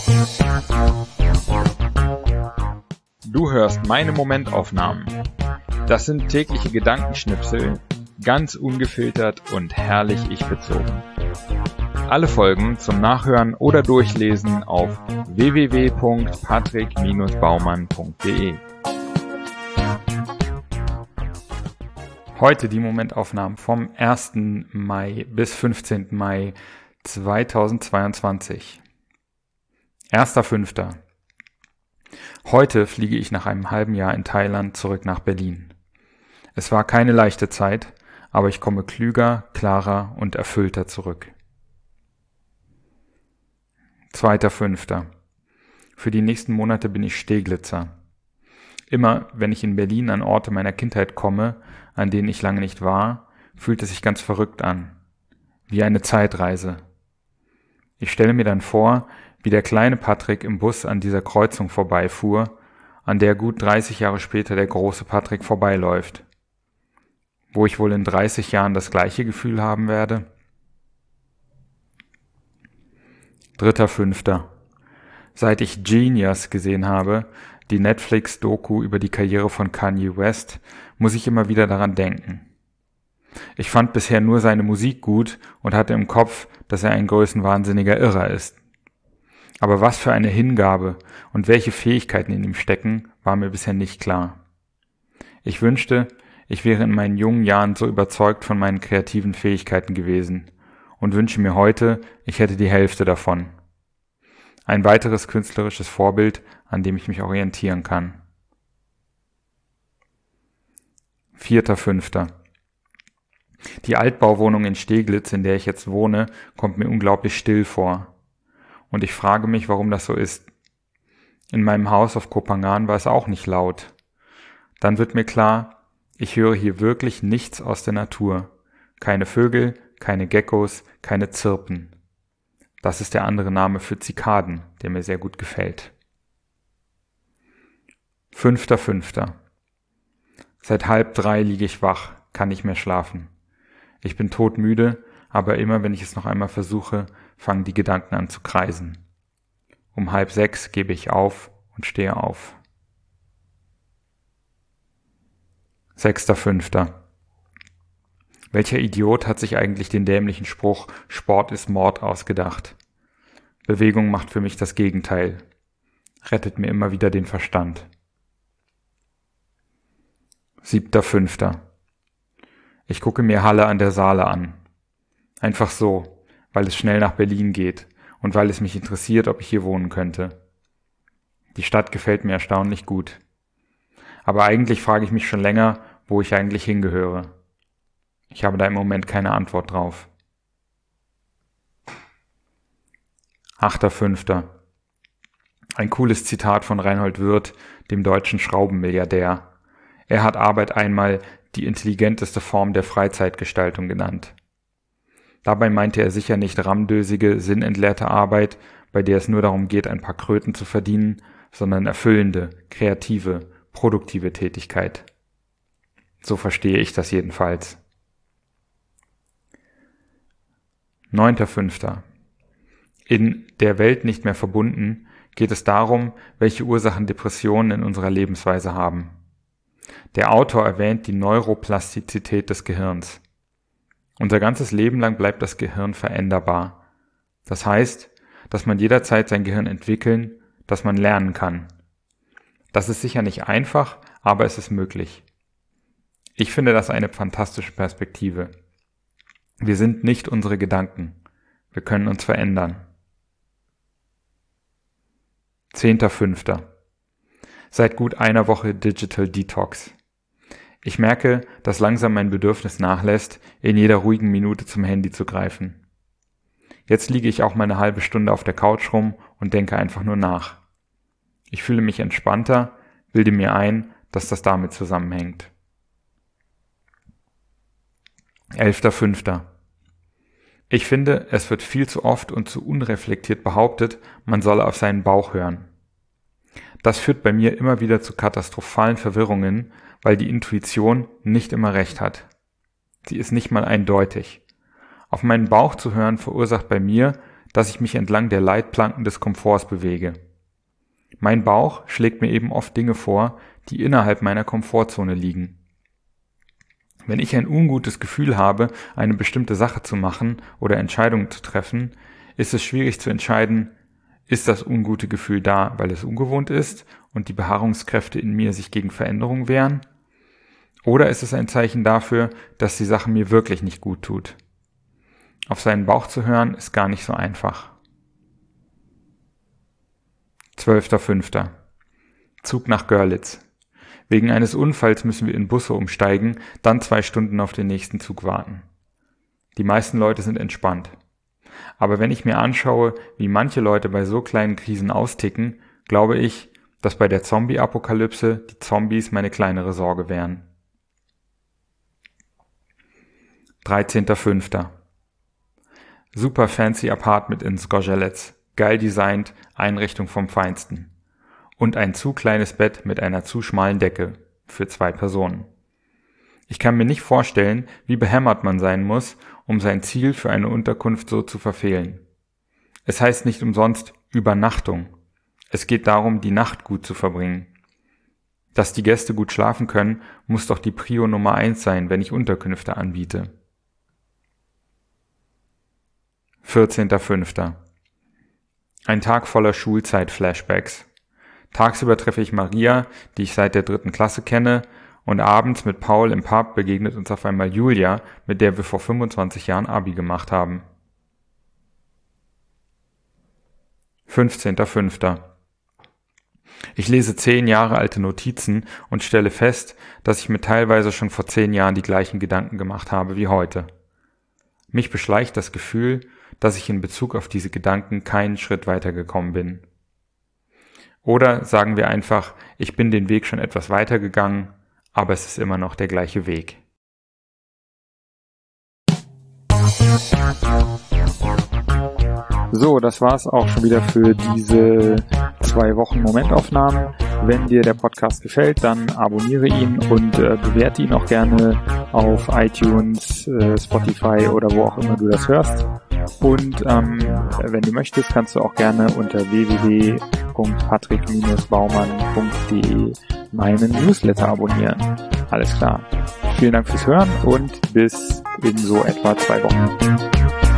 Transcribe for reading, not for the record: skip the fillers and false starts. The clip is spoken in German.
Du hörst meine Momentaufnahmen. Das sind tägliche Gedankenschnipsel, ganz ungefiltert und herrlich ich-bezogen. Alle Folgen zum Nachhören oder Durchlesen auf www.patrick-baumann.de. Heute die Momentaufnahmen vom 1. Mai bis 15. Mai 2022. 1.5. Heute fliege ich nach einem halben Jahr in Thailand zurück nach Berlin. Es war keine leichte Zeit, aber ich komme klüger, klarer und erfüllter zurück. 2.5. Für die nächsten Monate bin ich Steglitzer. Immer, wenn ich in Berlin an Orte meiner Kindheit komme, an denen ich lange nicht war, fühlt es sich ganz verrückt an. Wie eine Zeitreise. Ich stelle mir dann vor, wie der kleine Patrick im Bus an dieser Kreuzung vorbeifuhr, an der gut 30 Jahre später der große Patrick vorbeiläuft. Wo ich wohl in 30 Jahren das gleiche Gefühl haben werde? 3.5. Seit ich Genius gesehen habe, die Netflix-Doku über die Karriere von Kanye West, muss ich immer wieder daran denken. Ich fand bisher nur seine Musik gut und hatte im Kopf, dass er ein größenwahnsinniger Irrer ist. Aber was für eine Hingabe und welche Fähigkeiten in ihm stecken, war mir bisher nicht klar. Ich wünschte, ich wäre in meinen jungen Jahren so überzeugt von meinen kreativen Fähigkeiten gewesen und wünsche mir heute, ich hätte die Hälfte davon. Ein weiteres künstlerisches Vorbild, an dem ich mich orientieren kann. 4.5. Die Altbauwohnung in Steglitz, in der ich jetzt wohne, kommt mir unglaublich still vor. Und ich frage mich, warum das so ist. In meinem Haus auf Koh Phangan war es auch nicht laut. Dann wird mir klar, ich höre hier wirklich nichts aus der Natur. Keine Vögel, keine Geckos, keine Zirpen. Das ist der andere Name für Zikaden, der mir sehr gut gefällt. 5.5. Seit 2:30 liege ich wach, kann nicht mehr schlafen. Ich bin todmüde, aber immer wenn ich es noch einmal versuche, fangen die Gedanken an zu kreisen. Um 5:30 gebe ich auf und stehe auf. 6.5. Welcher Idiot hat sich eigentlich den dämlichen Spruch Sport ist Mord ausgedacht? Bewegung macht für mich das Gegenteil. Rettet mir immer wieder den Verstand. 7.5. Ich gucke mir Halle an der Saale an. Einfach so, weil es schnell nach Berlin geht und weil es mich interessiert, ob ich hier wohnen könnte. Die Stadt gefällt mir erstaunlich gut. Aber eigentlich frage ich mich schon länger, wo ich eigentlich hingehöre. Ich habe da im Moment keine Antwort drauf. 8.5. Ein cooles Zitat von Reinhold Wirth, dem deutschen Schraubenmilliardär. Er hat Arbeit einmal die intelligenteste Form der Freizeitgestaltung genannt. Dabei meinte er sicher nicht rammdösige, sinnentleerte Arbeit, bei der es nur darum geht, ein paar Kröten zu verdienen, sondern erfüllende, kreative, produktive Tätigkeit. So verstehe ich das jedenfalls. 9.5. In Der Welt nicht mehr verbunden geht es darum, welche Ursachen Depressionen in unserer Lebensweise haben. Der Autor erwähnt die Neuroplastizität des Gehirns. Unser ganzes Leben lang bleibt das Gehirn veränderbar. Das heißt, dass man jederzeit sein Gehirn entwickeln, dass man lernen kann. Das ist sicher nicht einfach, aber es ist möglich. Ich finde das eine fantastische Perspektive. Wir sind nicht unsere Gedanken. Wir können uns verändern. 10.5. Seit gut einer Woche Digital Detox. Ich merke, dass langsam mein Bedürfnis nachlässt, in jeder ruhigen Minute zum Handy zu greifen. Jetzt liege ich auch mal eine halbe Stunde auf der Couch rum und denke einfach nur nach. Ich fühle mich entspannter, bilde mir ein, dass das damit zusammenhängt. 11.5. Ich finde, es wird viel zu oft und zu unreflektiert behauptet, man solle auf seinen Bauch hören. Das führt bei mir immer wieder zu katastrophalen Verwirrungen, weil die Intuition nicht immer recht hat. Sie ist nicht mal eindeutig. Auf meinen Bauch zu hören verursacht bei mir, dass ich mich entlang der Leitplanken des Komforts bewege. Mein Bauch schlägt mir eben oft Dinge vor, die innerhalb meiner Komfortzone liegen. Wenn ich ein ungutes Gefühl habe, eine bestimmte Sache zu machen oder Entscheidungen zu treffen, ist es schwierig zu entscheiden, ist das ungute Gefühl da, weil es ungewohnt ist und die Beharrungskräfte in mir sich gegen Veränderung wehren? Oder ist es ein Zeichen dafür, dass die Sache mir wirklich nicht gut tut? Auf seinen Bauch zu hören, ist gar nicht so einfach. 12.05. Zug nach Görlitz. Wegen eines Unfalls müssen wir in Busse umsteigen, dann 2 Stunden auf den nächsten Zug warten. Die meisten Leute sind entspannt. Aber wenn ich mir anschaue, wie manche Leute bei so kleinen Krisen austicken, glaube ich, dass bei der Zombie-Apokalypse die Zombies meine kleinere Sorge wären. 13.05. Super fancy Apartment in Zgorzelec. Geil designt, Einrichtung vom Feinsten. Und ein zu kleines Bett mit einer zu schmalen Decke für 2 Personen. Ich kann mir nicht vorstellen, wie behämmert man sein muss, um sein Ziel für eine Unterkunft so zu verfehlen. Es heißt nicht umsonst Übernachtung. Es geht darum, die Nacht gut zu verbringen. Dass die Gäste gut schlafen können, muss doch die Prio Nummer 1 sein, wenn ich Unterkünfte anbiete. 14.05. Ein Tag voller Schulzeit-Flashbacks. Tagsüber treffe ich Maria, die ich seit der 3. Klasse kenne, und abends mit Paul im Pub begegnet uns auf einmal Julia, mit der wir vor 25 Jahren Abi gemacht haben. 15.05. Ich lese 10 Jahre alte Notizen und stelle fest, dass ich mir teilweise schon vor 10 Jahren die gleichen Gedanken gemacht habe wie heute. Mich beschleicht das Gefühl, dass ich in Bezug auf diese Gedanken keinen Schritt weitergekommen bin. Oder sagen wir einfach, ich bin den Weg schon etwas weiter gegangen, aber es ist immer noch der gleiche Weg. So, das war's auch schon wieder für diese 2 Wochen Momentaufnahmen. Wenn dir der Podcast gefällt, dann abonniere ihn und bewerte ihn auch gerne auf iTunes, Spotify oder wo auch immer du das hörst. Und wenn du möchtest, kannst du auch gerne unter www.patrick-baumann.de meinen Newsletter abonnieren. Alles klar. Vielen Dank fürs Hören und bis in so etwa 2 Wochen.